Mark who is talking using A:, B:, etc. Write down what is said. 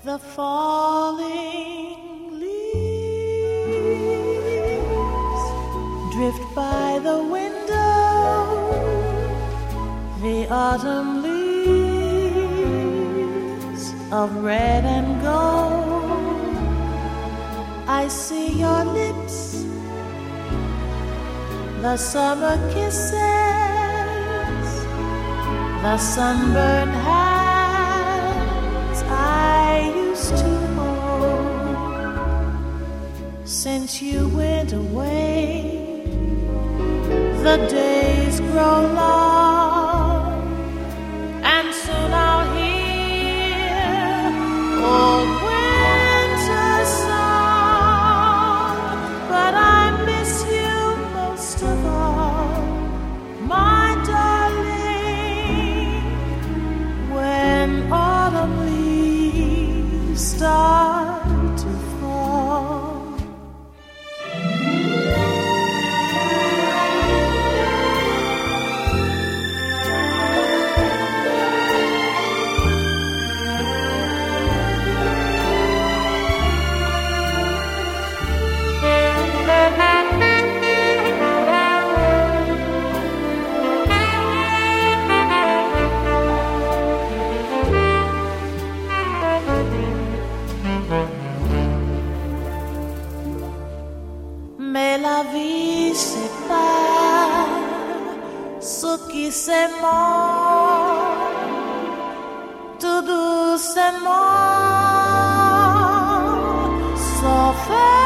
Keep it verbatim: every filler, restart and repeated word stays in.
A: the falling leaves drift by the window, the autumn leaves of red and gold. I see your lips, the summer kisses, the sunburned hands I used to hold. Since you went away, the days grow long, and soon I'll hear old winter song. But I miss you most of all, my darling, when autumn leaves start to fall. Mais la vie c'est pas ce qui s'aimant tout doucement, sauf